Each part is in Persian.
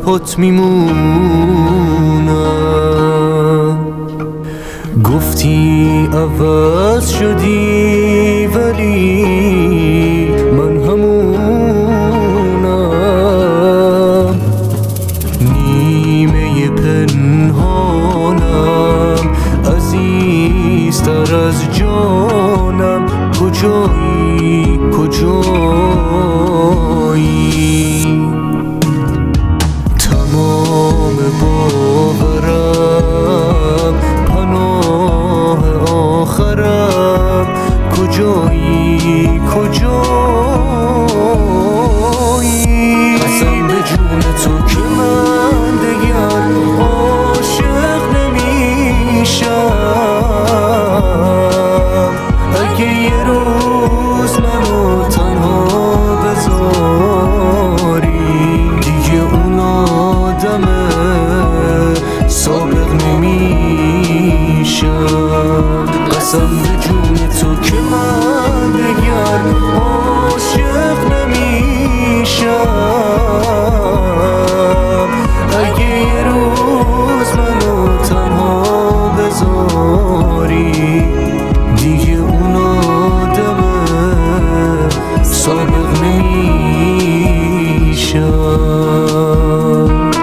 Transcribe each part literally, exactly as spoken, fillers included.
پات میمونم. گفتی عوض شدی ولی من همونم. نیمه پنهانم عزیزتر از جانم. کجایی کجایی تمام باورم پناه آخرم. کجایی کجایی قسم به جون تو که من دگر عاشق نمیشم. اگه یه روز منو تنها بذاری دیگه اون آدمه سابق نمیشم. قسم به جون تو که من دگر عاشق نمیشم. اگه یه روز منو تنها بذاری دیگه اون آدمه سابق نمیشم.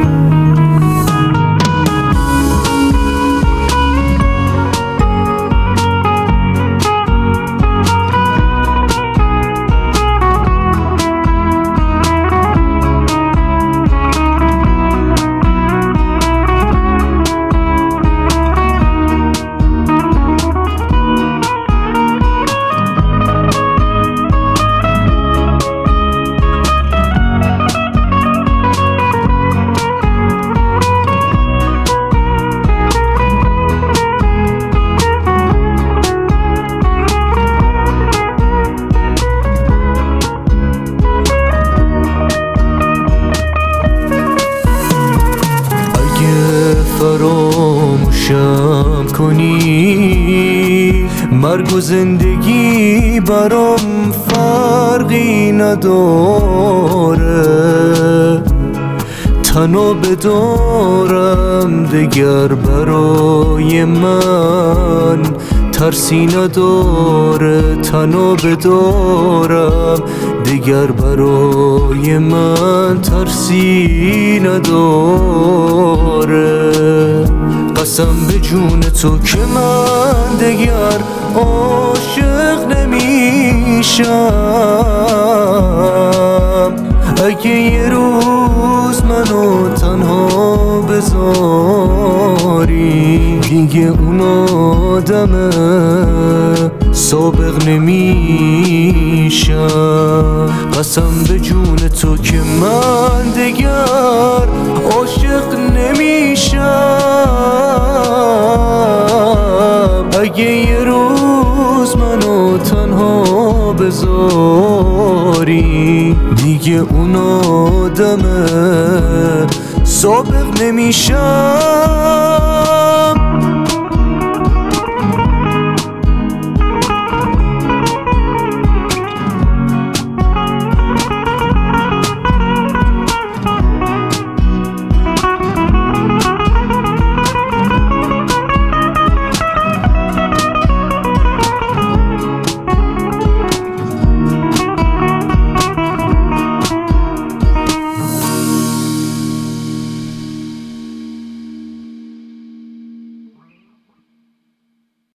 فراموشم کنی مرگ و زندگی برام فرقی نداره. تنها بدارم دگر برای من ترسی نداره. تنها بدارم دیگر برای من ترسی نداره. قسم به جون تو که من دیگر عاشق نمیشم. اگه یه روز منو تنها بذاری دیگه اون آدمه سابق نمیشم. قسم به جون تو که من دیگر عاشق نمیشم. اگه یه روز منو تنها بذاری دیگه اون آدمه سابق نمیشم.